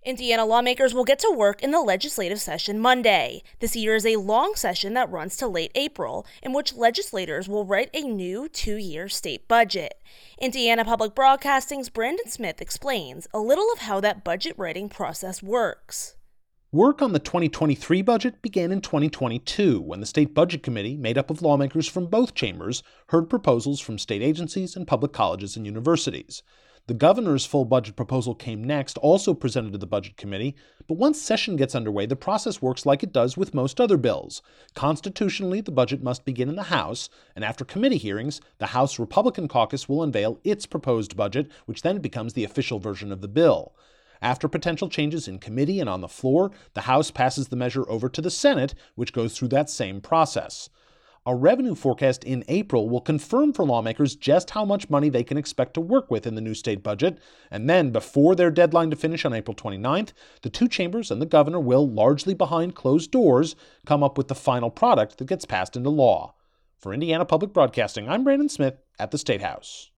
Indiana lawmakers will get to work in the legislative session Monday. This year is a long session that runs to late April, in which legislators will write a new 2-year state budget. Indiana Public Broadcasting's Brandon Smith explains a little of how that budget writing process works. Work on the 2023 budget began in 2022 when the State Budget Committee, made up of lawmakers from both chambers, heard proposals from state agencies and public colleges and universities. The governor's full budget proposal came next, also presented to the Budget Committee, but once session gets underway, the process works like it does with most other bills. Constitutionally, the budget must begin in the House, and after committee hearings, the House Republican caucus will unveil its proposed budget, which then becomes the official version of the bill. After potential changes in committee and on the floor, the House passes the measure over to the Senate, which goes through that same process. A revenue forecast in April will confirm for lawmakers just how much money they can expect to work with in the new state budget, and then, before their deadline to finish on April 29th, the two chambers and the governor will, largely behind closed doors, come up with the final product that gets passed into law. For Indiana Public Broadcasting, I'm Brandon Smith at the State House.